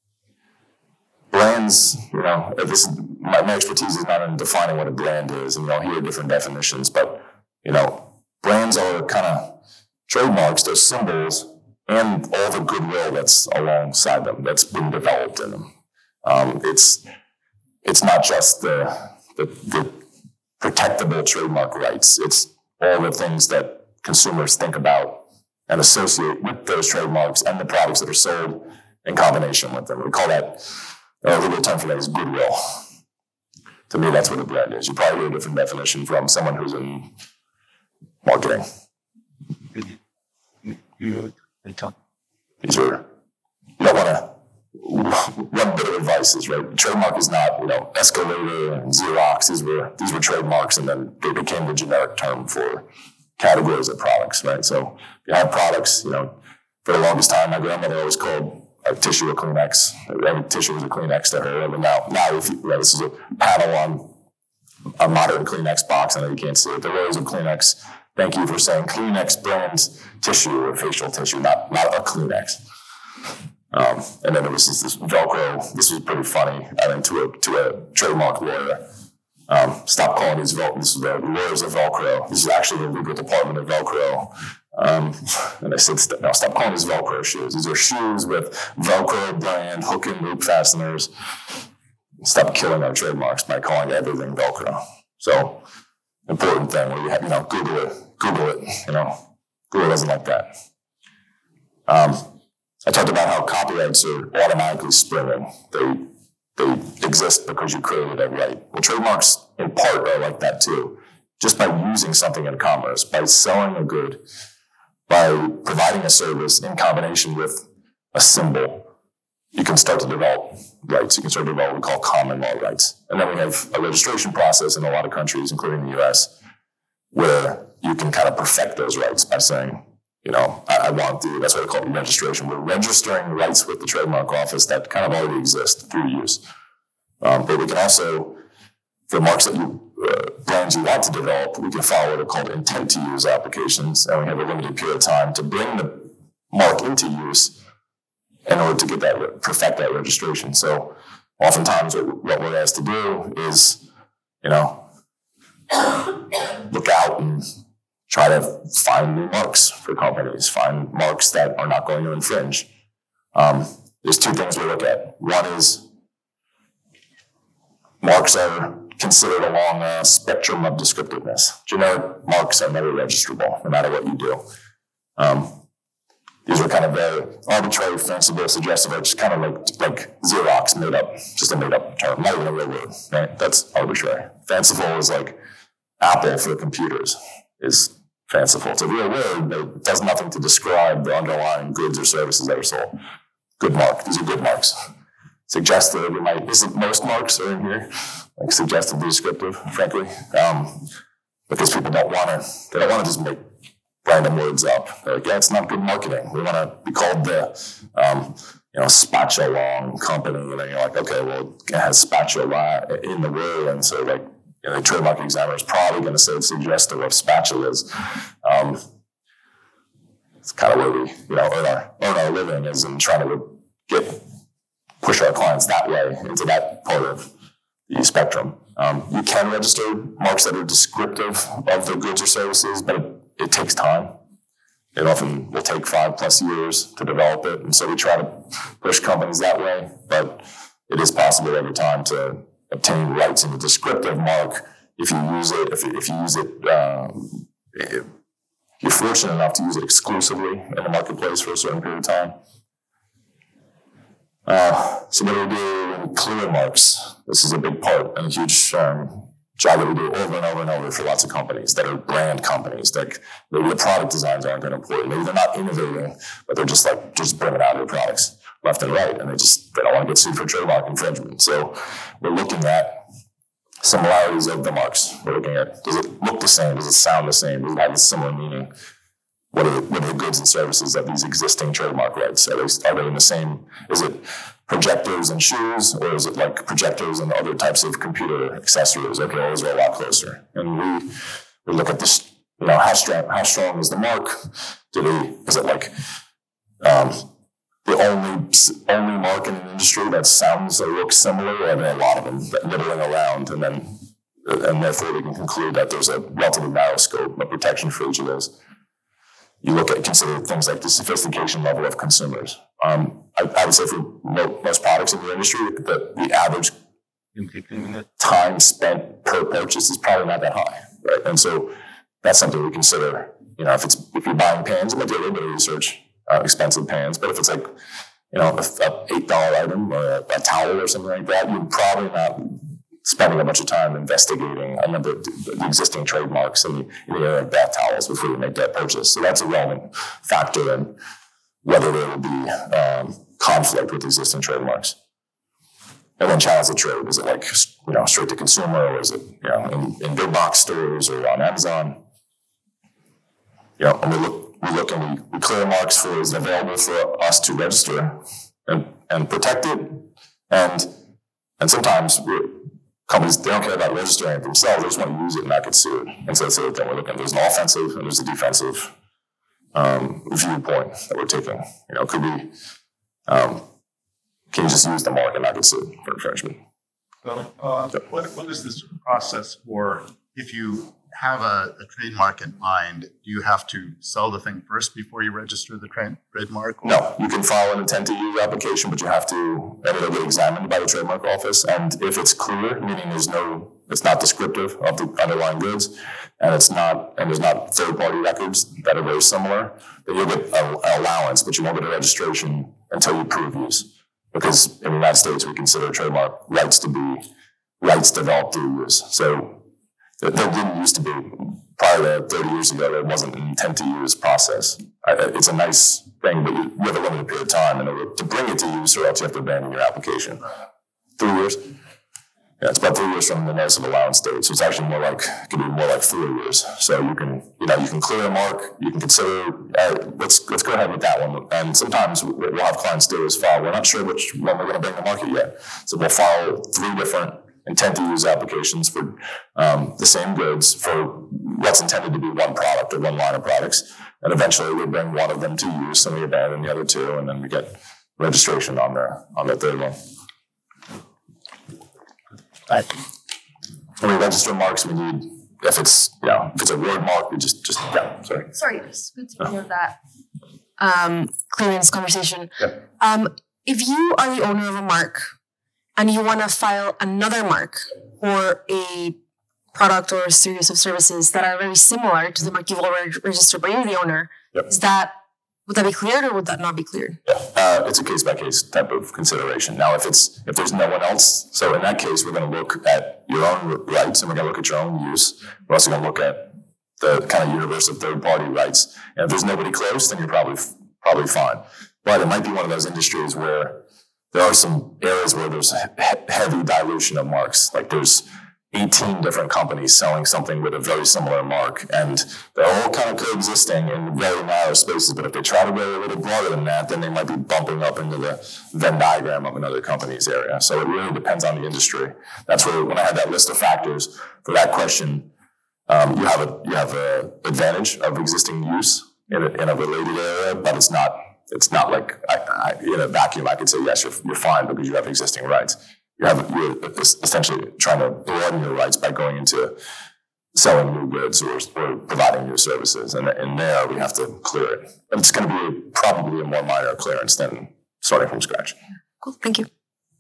brands, you know, this my, my expertise is not in defining what a brand is, and you'll hear different definitions, but you know, brands are kind of trademarks, they're symbols, and all the goodwill that's alongside them, that's been developed in them. Um, it's it's not just the, the the protectable trademark rights. It's all the things that consumers think about and associate with those trademarks and the products that are sold in combination with them. We call that, a legal term for that is goodwill. To me, that's what a brand is. You probably hear a different definition from someone who's in marketing. You, they talk. These are, you don't want to, one bit of advice is, right, trademark is not, you know, Escalator and Xerox. These were, these were trademarks, and then they became the generic term for categories of products, right? So if you have products, you know, for the longest time, my grandmother always called a tissue a Kleenex. Every tissue was a Kleenex to her. And now, now if you, right, this is a panel on a modern Kleenex box. I know you can't see it. There was a Kleenex. Thank you for saying Kleenex brand tissue or facial tissue, not, not a Kleenex. Um, and then there was this, this Velcro. This was pretty funny. I think to a to a trademark lawyer. Um, stop calling these Velcro. This is the lawyers of Velcro. This is actually the legal department of Velcro. Um, and I said, no, stop calling these Velcro shoes. These are shoes with Velcro brand hook and loop fasteners. Stop killing our trademarks by calling everything Velcro. So, important thing where you have, you know, Google it, Google it, you know, Google doesn't like that. Um, I talked about how copyrights are automatically springing. They They exist because you created a right. Well, trademarks in part are like that too. Just by using something in commerce, by selling a good, by providing a service in combination with a symbol, you can start to develop rights. You can start to develop what we call common law rights. And then we have a registration process in a lot of countries, including the U S, where you can kind of perfect those rights by saying, you know, I, I want to, that's what I call registration. We're registering rights with the trademark office that kind of already exist through use. Um, but we can also, for marks that you, uh, brands you want to develop, we can follow what are called intent to use applications. And we have a limited period of time to bring the mark into use in order to get that, perfect that registration. So oftentimes what, what we're asked to do is, you know, look out and try to find new marks for companies, find marks that are not going to infringe. Um, there's two things we look at. One is marks are considered along a spectrum of descriptiveness. Generic marks are never registrable, no matter what you do. Um, these are kind of very arbitrary, fanciful, suggestive, or just kind of like, like Xerox made up, just a made up term, not even a real word, right? That's arbitrary. Fanciful is like Apple for computers, is fanciful. It's a real word, but it does nothing to describe the underlying goods or services that are sold. Good mark. These are good marks. Suggestive, you might, isn't most marks are in here, like suggestive, descriptive, frankly, um, because people don't want to, they don't want to just make random words up. They're like, yeah, it's not good marketing. We want to be called the, um, you know, spatula company. And then you're like, okay, well, it has spatula in the word. And so, like, you know, the trademark examiner is probably going to say it's suggestive of spatulas. Um, it's kind of where we, you know, earn our, earn our living is in trying to get, push our clients that way into that part of the spectrum. Um, you can register marks that are descriptive of the goods or services, but it, it takes time. It often will take five plus years to develop it. And so we try to push companies that way, but it is possible over time to obtain rights in a descriptive mark if you use it, if, if you use it, um, if you're fortunate enough to use it exclusively in the marketplace for a certain period of time. Uh, so what do we do in clear marks? This is a big part and a huge um, job that we do over and over and over for lots of companies that are brand companies. Like maybe the product designs aren't that important. Maybe they're not innovating, but they're just like just bringing out their products left and right, and they just they don't want to get sued for trademark infringement. So we're looking at similarities of the marks. We're looking at, does it look the same? Does it sound the same? Does it have a similar meaning? What are, the, what are the goods and services of these existing trademark rights? Are they, are they in the same, is it projectors and shoes, or is it like projectors and other types of computer accessories? Okay, those are a lot closer. And we we look at this, you know, how strong how strong is the mark? Do they, is it like um, the only only mark in an industry that sounds or looks similar, or are there a lot of them that nibbling around, and then and therefore we can conclude that there's a relatively narrow scope of protection for each of those. You look at, consider things like the sophistication level of consumers. Um, I, I would say for most products in the industry, the, the average time spent per purchase is probably not that high, right? And so that's something we consider. You know, if it's if you're buying pans, it might do a little bit of research, uh, expensive pans. But if it's like, you know, a, a eight dollar item or a, a towel or something like that, you're probably not spending a bunch of time investigating a number of the, the existing trademarks in the, in the area of bath towels before you make that purchase. So that's a relevant factor in whether there will be um, conflict with existing trademarks. And then channels of trade. Is it like, you know, straight to consumer, or is it, you know, in, in big box stores or on Amazon? You know, and we look, we look and we, we clear marks for, is it available for us to register and, and protect it? And, and sometimes we're, companies, they don't care about registering it themselves. They just want to use it and not get sued. And so that's the other thing we're looking at. There's an offensive and there's a defensive um, viewpoint that we're taking. You know, could we, um, can you just use the mark and not get sued for infringement? Well, uh, what, what is this process for if you have a, a trademark in mind? Do you have to sell the thing first before you register the tra- trademark? No, you can file an intent to use application, but you have to, and it'll get examined by the trademark office. And if it's clear, meaning there's no, it's not descriptive of the underlying goods, and it's not, and there's not third-party records that are very similar, then you'll get an allowance, but you won't get a registration until you prove use. Because in the United States, we consider trademark rights to be rights developed through use. So there didn't used to be, prior to thirty years ago, there wasn't an intent to use process. It's a nice thing, but you have a limited period of time in order to bring it to use, or else you have to abandon your application. Three years? Yeah, it's about three years from the notice of allowance date. So it's actually more like, it could be more like four years. So you can, you know, you can clear a mark, you can consider, uh, let's let's go ahead with that one. And sometimes what we'll have clients do is file, we're not sure which one we're going to bring to market yet. So we'll file three different intent to use applications for um, the same goods for what's intended to be one product or one line of products. And eventually we bring one of them to use and we abandon the other two, and then we get registration on the, on the third one. Right. When we register marks, we need, if it's, you know, if it's a word mark, we just, just, yeah, sorry. Sorry, just continue Oh. with that. Um, clearing this conversation. Yep. Um, if you are the owner of a mark and you want to file another mark or a product or a series of services that are very similar to the mark you've already registered, but you're the owner, Yep. is that, would that be cleared or would that not be cleared? Yeah, uh, it's a case by case type of consideration. Now, if it's if there's no one else, so in that case, we're going to look at your own rights and we're going to look at your own use. We're also going to look at the kind of universe of third party rights. And if there's nobody close, then you're probably probably fine. But it might be one of those industries where there are some areas where there's he- heavy dilution of marks. Like there's eighteen different companies selling something with a very similar mark, and they're all kind of coexisting in very narrow spaces. But if they try to go a little broader than that, then they might be bumping up into the Venn diagram of another company's area. So it really depends on the industry. That's where, when I had that list of factors for that question, um, you have a you have a advantage of existing use in a, in a related area, but it's not it's not like I, I, in a vacuum I could say yes, you're you're fine because you have existing rights. You have, you're essentially trying to broaden your rights by going into selling new goods or, or providing new services. And in there, we have to clear it. But it's going to be probably a more minor clearance than starting from scratch. Cool, thank you.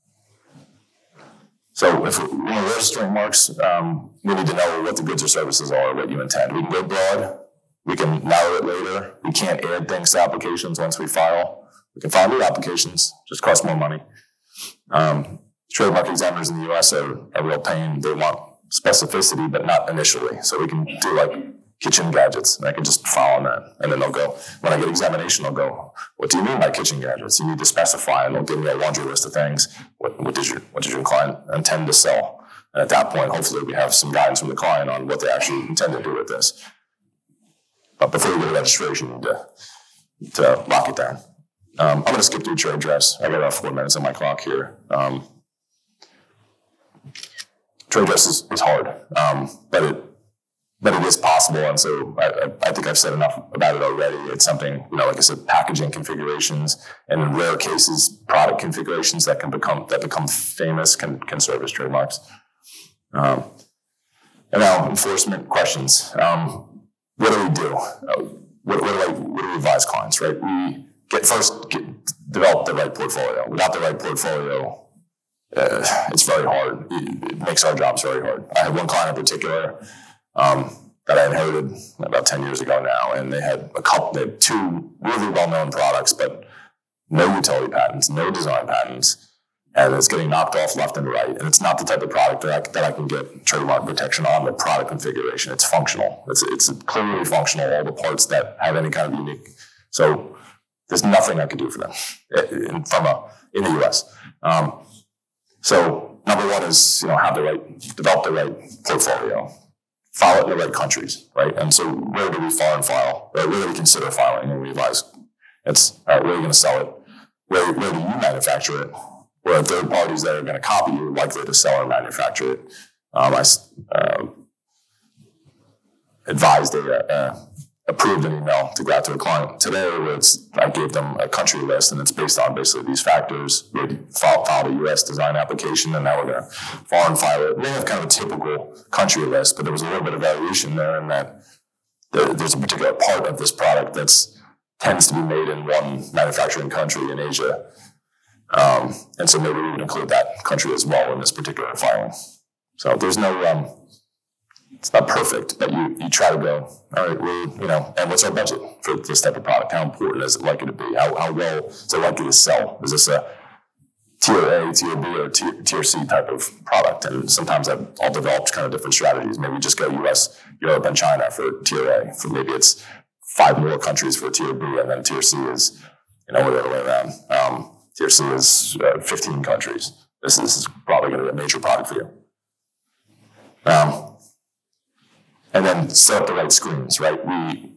So if we're registering marks, um, we need to know what the goods or services are, what you intend. We can go broad. We can narrow it later. We can't add things to applications once we file. We can file new applications, just cost more money. Um, Trademark examiners in the U S are a real pain. They want specificity, but not initially. So we can do like kitchen gadgets, and I can just file on that. And then they'll go, when I get examination, they'll go, what do you mean by kitchen gadgets? You need to specify, and they'll give me a laundry list of things. What, what did your what did your client intend to sell? And at that point, hopefully we have some guidance from the client on what they actually intend to do with this. But before we go to registration, you need to, to lock it down. Um, I'm going to skip through trade dress. I got about four minutes on my clock here. Um, Trade dress is, is hard, um, but it but it is possible, and so I, I think I've said enough about it already. It's something, you know, like I said, packaging configurations, and in rare cases, product configurations that can become that become famous can can serve as trademarks. Um, and now enforcement questions. Um, what do we do? Uh, what, what do I what do we advise clients? Right, we get first get, develop the right portfolio. Without the right portfolio, Uh, it's very hard. It, it makes our jobs very hard. I had one client in particular um, that I inherited about ten years ago now, and they had a couple, they had two really well-known products, but no utility patents, no design patents, and it's getting knocked off left and right. And it's not the type of product that I, that I can get trademark protection on the product configuration. It's functional. It's it's clearly functional. All the parts that have any kind of unique. So there's nothing I could do for them in, from a in the U S. Um, So number one is, you know, have the right, develop the right portfolio, file it in the right countries, right? And so where do we foreign file? Or where do we consider filing when we advise? It's, all right, where are you going to sell it? Where, where do you manufacture it? Where are third parties that are going to copy you likely to sell or manufacture it? Um, I uh, advised a, uh, approved an email to go out to a client today where it's, I gave them a country list, and it's based on basically these factors. We filed, filed a U S design application, and now we're going to foreign file it. They have kind of a typical country list, but there was a little bit of variation there in that there, there's a particular part of this product that's tends to be made in one manufacturing country in Asia. Um, and so maybe we would include that country as well in this particular filing. So there's no... Um, It's not perfect, but you, you try to go, all right, we, you know, and what's our budget for this type of product? How important is it likely to be? How, how well is it likely to sell? Is this a tier A, tier B, or tier, tier C type of product? And sometimes I've all developed kind of different strategies. Maybe just go U S, Europe, and China for tier A. For maybe it's five more countries for tier B, and then tier C is, you know, the other way around. Um, tier C is uh, fifteen countries. This, this is probably going to be a major product for you. Um, And then set up the right screens, right? We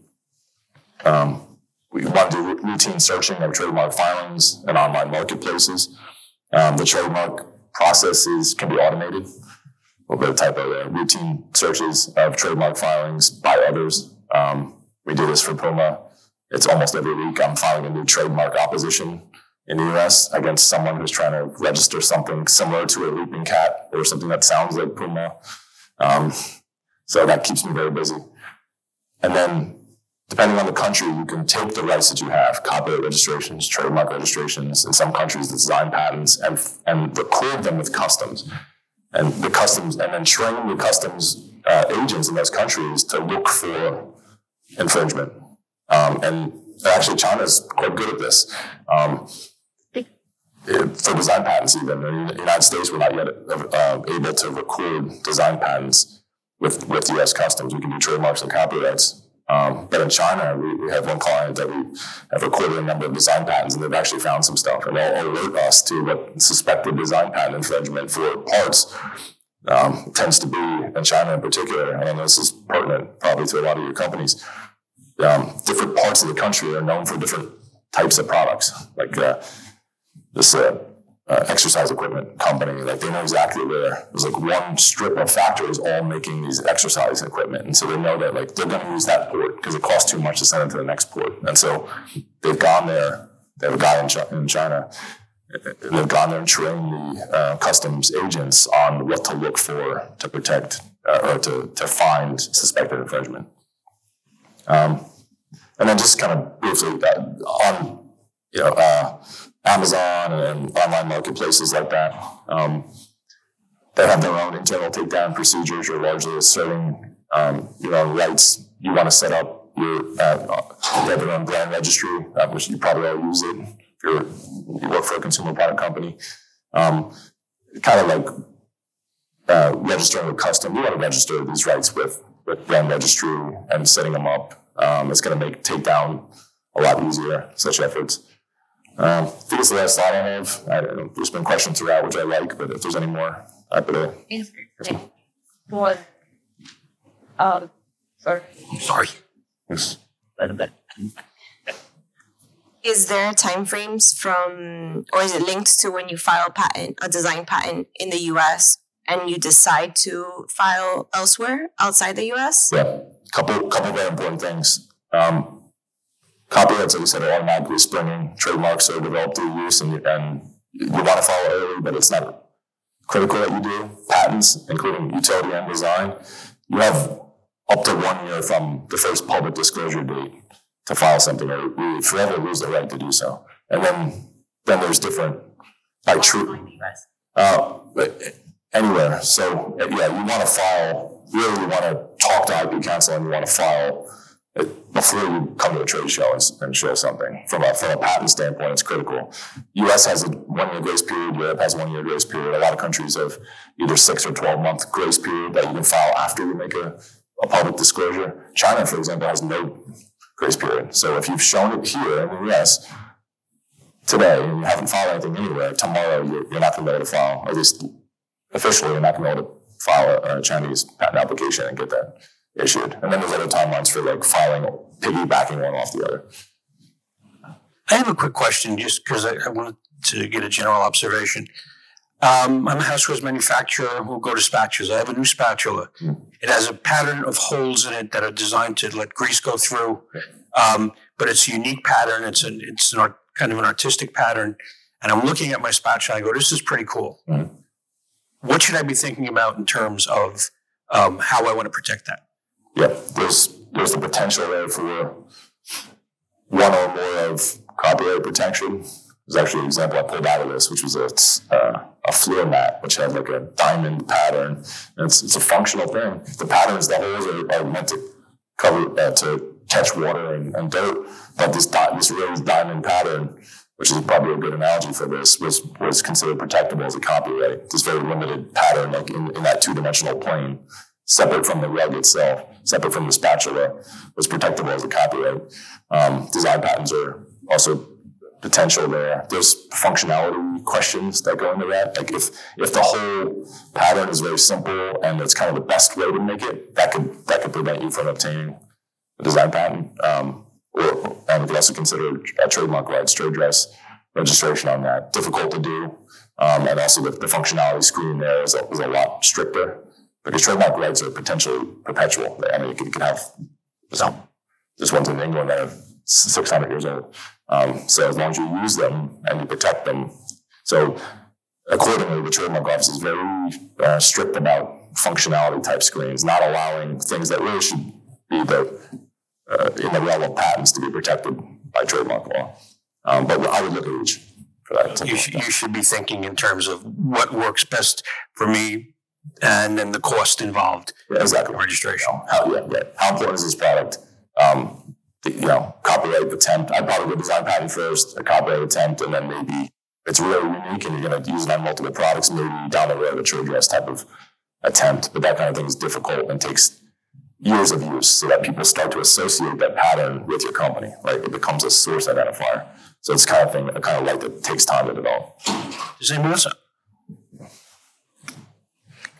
um, we want to do routine searching of trademark filings and online marketplaces. Um, the trademark processes can be automated. A little bit of typo there. Routine searches of trademark filings by others. Um, we do this for Puma. It's almost every week I'm filing a new trademark opposition in the U S against someone who's trying to register something similar to a leaping cat or something that sounds like Puma. Um, So that keeps me very busy. And then, depending on the country, you can take the rights that you have, copyright registrations, trademark registrations, in some countries, the design patents, and and record them with customs. And the customs, and then train the customs uh, agents in those countries to look for infringement. Um, and actually, China's quite good at this. Um, for design patents, even. In the United States, we're not yet uh, able to record design patents with, with U S Customs. We can do trademarks and copyrights. Um, but in China, we, we have one client that we have recorded a number of design patents, and they've actually found some stuff. And they'll alert us to what suspected design patent infringement for parts um, tends to be in China in particular, and this is pertinent probably to a lot of your companies. Um, different parts of the country are known for different types of products. Like uh, this uh, uh, exercise equipment company, like they know exactly where there's like one strip of factories all making these exercise equipment, and so they know that like they're going to use that port because it costs too much to send it to the next port, and so they've gone there. They have a guy in, Ch- in China. They've gone there and trained the uh, customs agents on what to look for to protect uh, or to, to find suspected infringement. Um, and then just kind of briefly uh, on you know uh, Amazon and online marketplaces like that, um, they have their own internal takedown procedures. You're largely asserting um, your own rights. You want to set up your uh, you have your own brand registry, uh, which you probably all use it. You're, you work for a consumer product company, um, kind of like uh, registering with custom. You want to register these rights with, with brand registry and setting them up. Um, it's going to make takedown a lot easier, such efforts. Um, I think it's the last slide I have. I, there's been questions throughout, which I like, but if there's any more, happy to. Is there for uh sorry. Sorry. Yes. Is there time frames from, or is it linked to when you file a patent, a design patent in the U S and you decide to file elsewhere outside the U S? Yeah, couple couple very important things. Um, copyrights, like I said, are automatically springing. Trademarks are developed through use, and, and you want to file early, but it's not critical that you do. Patents, including utility and design, you have up to one year from the first public disclosure date to file something, or you forever lose the right to do so. And then, then there's different, like true, uh, but anywhere. So yeah, you want to file. Really, you want to talk to I P counsel, and you want to file it before you come to a trade show and, and show something. From a from a patent standpoint, it's critical. U S has a one year grace period. Europe has one year grace period. A lot of countries have either six or twelve month grace period that you can file after you make a, a public disclosure. China, for example, has no grace period. So if you've shown it here in the U S today and you haven't filed anything anywhere, tomorrow you're, you're not going to be able to file, at least officially, you're not going to be able to file a, a Chinese patent application and get that issued. And then there's other timelines for like filing, piggybacking one off the other. I have a quick question just because I, I wanted to get a general observation. Um, I'm a housewares manufacturer who go to spatulas. I have a new spatula. Mm. It has a pattern of holes in it that are designed to let grease go through. Um, but it's a unique pattern. It's an it's an art, kind of an artistic pattern. And I'm looking at my spatula and I go, this is pretty cool. Mm. What should I be thinking about in terms of um, how I want to protect that? Yeah, there's there's the potential there for one or more of copyright protection. There's actually an example I pulled out of this, which was a uh, a floor mat, which had like a diamond pattern. And it's it's a functional thing. The patterns, the holes are, are meant to cover uh, to catch water and, and dirt, but this di- this raised diamond pattern, which is probably a good analogy for this, was was considered protectable as a copyright. This very limited pattern, like in, in that two dimensional plane, separate from the rug itself, separate from the spatula, was protectable as a copyright. Um, design patents are also potential there. There's functionality questions that go into that. Like if if the whole pattern is very simple and it's kind of the best way to make it, that could that could prevent you from obtaining a design patent. Um, or and we could also consider a trademark rights, trade dress registration on that. Difficult to do, um, and also the, the functionality screen there is a, is a lot stricter because trademark rights are potentially perpetual. I mean, you can, you can have some. There's ones in England that are six hundred years old. Um, so as long as you use them and you protect them. So accordingly, the trademark office is very uh, strict about functionality type screens, not allowing things that really should be the, uh, in the realm of patents to be protected by trademark law. Um, but I would look at each for that. You, sh- you should be thinking in terms of what works best for me and then the cost involved. Yeah, exactly. In registration. How, yeah, yeah. How important is this product? Um, The, you know, copyright attempt. I'd probably go design patent first, a copyright attempt, and then maybe it's really unique and you're going to use it on multiple products, maybe down the road a trade dress type of attempt. But that kind of thing is difficult and takes years of use so that people start to associate that pattern with your company, right? It becomes a source identifier. So it's kind of thing, a kind of light that takes time to develop. Does anyone else?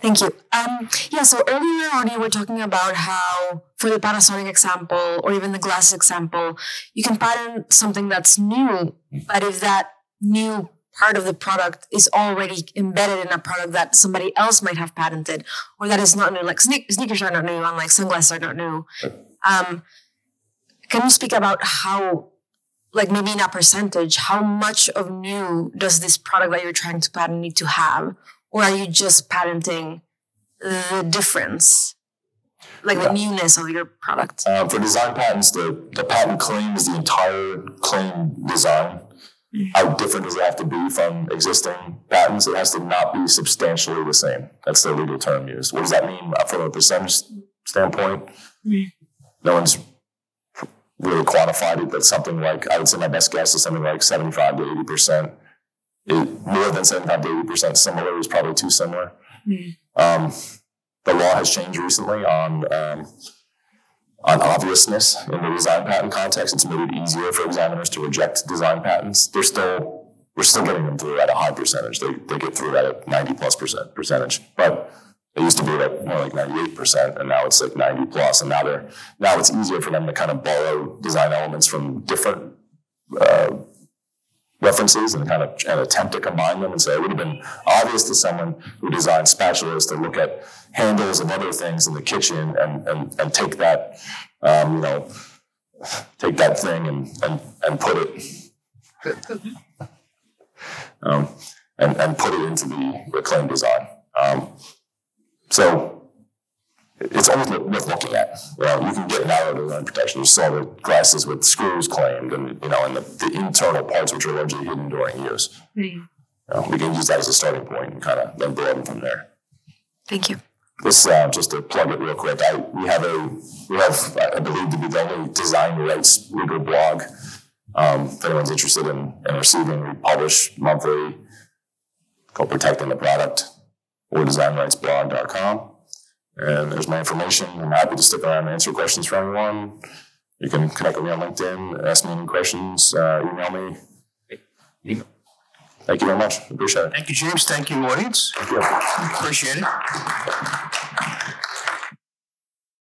Thank you. Um, yeah, so earlier on you were talking about how for the Panasonic example or even the glass example, you can patent something that's new, but if that new part of the product is already embedded in a product that somebody else might have patented or that is not new, like sne- sneakers are not new and like sunglasses are not new. Um, can you speak about how, like maybe in a percentage, how much of new does this product that you're trying to patent need to have? Or are you just patenting the difference, like Yeah. the newness of your product? Um, for design patents, the, the patent claims the entire claim design. How different does it have to be from existing patents? It has to not be substantially the same. That's the legal term used. What does that mean from a percentage standpoint? No one's really quantified it, but something like, I would say my best guess is something like seventy-five to eighty percent. It, more than seventy-five to eighty percent similar is probably too similar. Um, the law has changed recently on um, on obviousness in the design patent context. It's made it easier for examiners to reject design patents. They're still, we're still getting them through at a high percentage. They they get through at a ninety plus percent percentage. But it used to be at more like ninety-eight percent, and now it's like ninety plus. And now they're now it's easier for them to kind of borrow design elements from different uh, references and kind of and attempt to combine them and say it would have been obvious to someone who designed spatulas to look at handles and other things in the kitchen and and, and take that um, you know take that thing and and, and put it um, and, and put it into the, the claim design. Um, so it's always worth looking at. You know, you can get narrow design protection. You saw the glasses with screws claimed, and you know, and the, the internal parts which are largely hidden during use. Mm. You know, we can use that as a starting point and kind of then broaden from there. Thank you. This uh, just to plug it real quick. I we have a we have I believe to be the only design rights legal blog. Um, if anyone's interested in, in receiving, we publish monthly called Protecting the Product or design rights blog dot com. And there's my information. I'm happy to stick around and answer questions for anyone. You can connect with me on LinkedIn, ask me any questions, uh, email me. Thank you very much. Appreciate it. Thank you, James. Thank you, audience. Thank you. Appreciate it.